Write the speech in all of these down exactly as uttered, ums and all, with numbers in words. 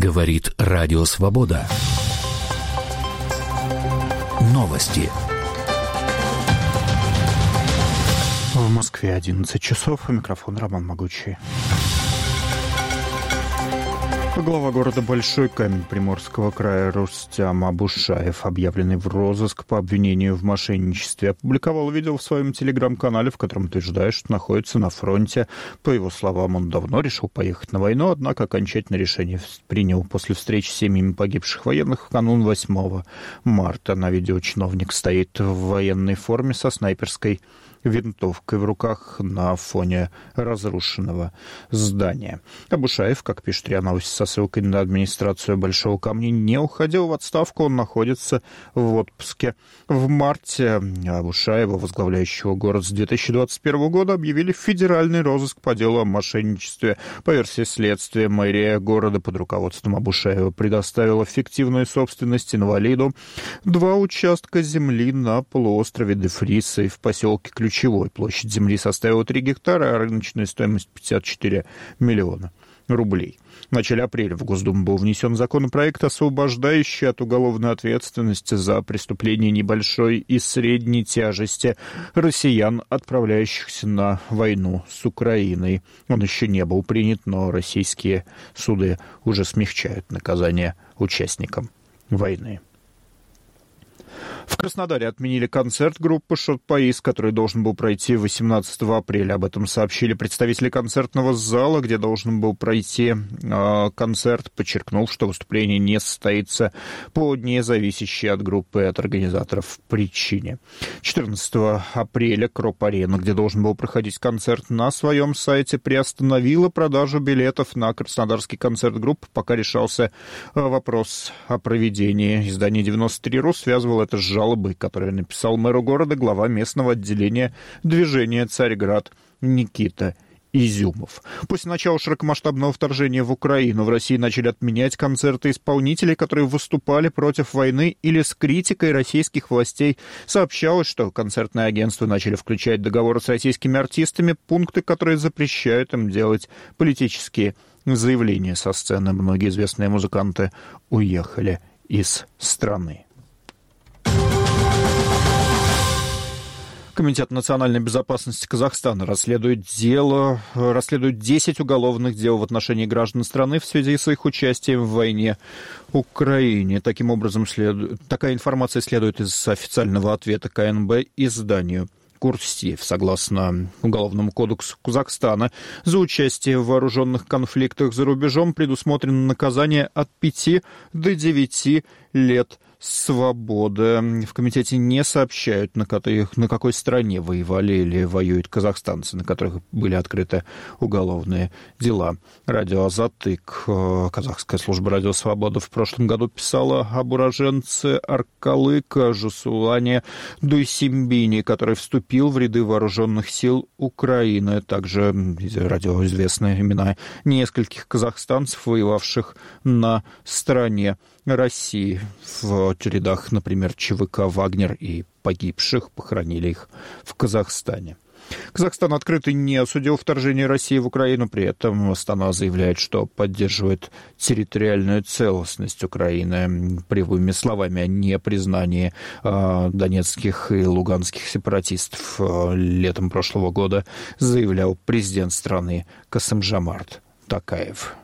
Говорит Радио Свобода. Новости. В Москве одиннадцать часов. Микрофон Роман Могучий. Глава города Большой Камень Приморского края Рустам Абушаев, объявленный в розыск по обвинению в мошенничестве, опубликовал видео в своем телеграм-канале, в котором утверждает, что находится на фронте. По его словам, он давно решил поехать на войну, однако окончательное решение принял после встречи с семьями погибших военных в канун восьмого марта. На видео чиновник стоит в военной форме со снайперской винтовкой в руках на фоне разрушенного здания. Абушаев, как пишет РИА Новости со ссылкой на администрацию Большого Камня, не уходил в отставку, он находится в отпуске. В марте Абушаева, возглавляющего город с две тысячи двадцать первого года, объявили в федеральный розыск по делу о мошенничестве. По версии следствия, мэрия города под руководством Абушаева предоставила фиктивную собственность инвалиду два участка земли на полуострове Дефриса и в поселке Ключевой. Площадь земли составила три гектара, а рыночная стоимость пятьдесят четыре миллиона рублей. В начале апреля в Госдуму был внесен законопроект, освобождающий от уголовной ответственности за преступления небольшой и средней тяжести россиян, отправляющихся на войну с Украиной. Он еще не был принят, но российские суды уже смягчают наказание участникам войны. В Краснодаре отменили концерт группы «Шот-Паис», который должен был пройти восемнадцатого апреля. Об этом сообщили представители концертного зала, где должен был пройти э, концерт, подчеркнув, что выступление не состоится по независящей от группы и от организаторов причине. четырнадцатого апреля Кроп-Арена, где должен был проходить концерт, на своем сайте приостановила продажу билетов на краснодарский концерт группы, пока решался э, вопрос о проведении. Издание девяносто три точка ру связывало это с жалобой, которую написал мэру города глава местного отделения движения «Царьград» Никита Изюмов. После начала широкомасштабного вторжения в Украину в России начали отменять концерты исполнителей, которые выступали против войны или с критикой российских властей. Сообщалось, что концертные агентства начали включать в договоры с российскими артистами пункты, которые запрещают им делать политические заявления со сцены. Многие известные музыканты уехали из страны. Комитет национальной безопасности Казахстана расследует дело, расследует десять уголовных дел в отношении граждан страны в связи с их участием в войне в Украине. Таким образом, следует, такая информация следует из официального ответа ка эн бэ изданию «Курсив». Согласно Уголовному кодексу Казахстана, за участие в вооруженных конфликтах за рубежом предусмотрено наказание от пяти до девяти лет свободы. В комитете не сообщают, на, которых, на какой стороне воевали или воюют казахстанцы, на которых были открыты уголовные дела. Радио «Азатык», казахская служба «Радио Свобода» в прошлом году писала об уроженце Аркалыка Жасулане Дуйсимбине, который вступил в ряды вооруженных сил Украины. Также радио известны имена нескольких казахстанцев, воевавших на стороне России. В рядах, например, ЧВК «Вагнер» и погибших похоронили их в Казахстане. Казахстан открыто не осудил вторжение России в Украину, при этом Астана заявляет, что поддерживает территориальную целостность Украины. Прямыми словами о непризнании э, донецких и луганских сепаратистов э, летом прошлого года заявлял президент страны Касым-Жомарт Токаев.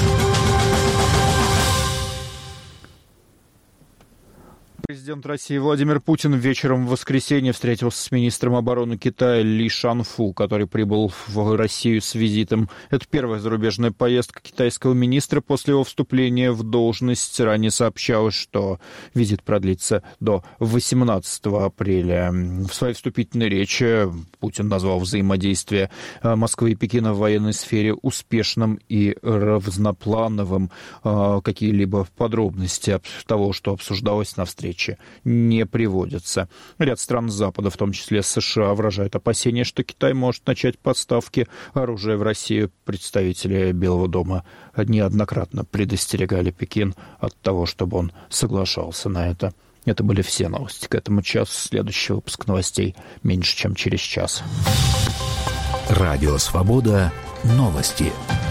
Президент России Владимир Путин вечером в воскресенье встретился с министром обороны Китая Ли Шанфу, который прибыл в Россию с визитом. Это первая зарубежная поездка китайского министра после его вступления в должность. Ранее сообщалось, что визит продлится до восемнадцатого апреля. В своей вступительной речи Путин назвал взаимодействие Москвы и Пекина в военной сфере успешным и разноплановым. Какие-либо подробности того, что обсуждалось на встрече, не приводятся. Ряд стран Запада, в том числе США, выражают опасения, что Китай может начать поставки оружия в Россию. Представители Белого дома неоднократно предостерегали Пекин от того, чтобы он соглашался на это. Это были все новости к этому часу. Следующий выпуск новостей меньше, чем через час. Радио «Свобода». Новости.